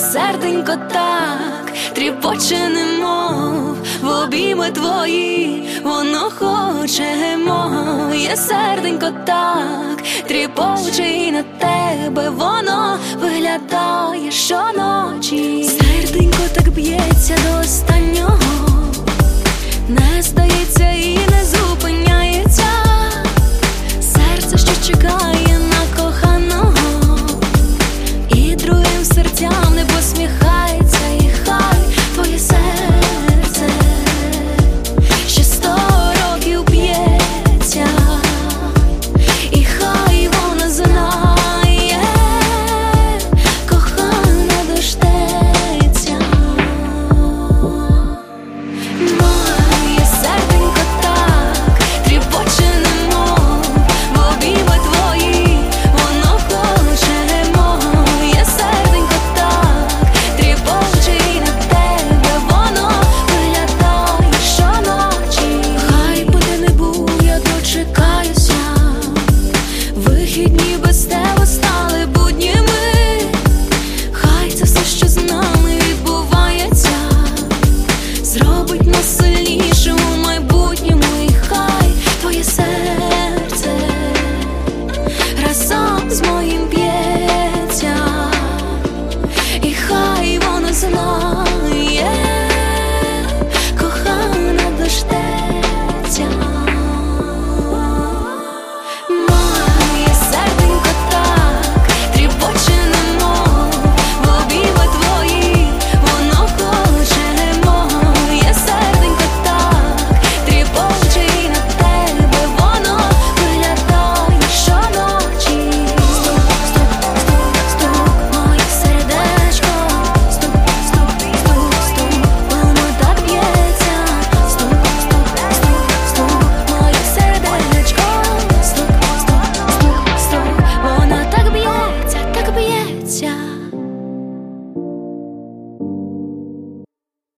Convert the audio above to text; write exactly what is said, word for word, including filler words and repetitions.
серденько так тріпоче, немов в обійми твої, воно хоче моє серденько так тріпоче, і на тебе воно виглядає щоночі. Серденько так б'ється до останнього.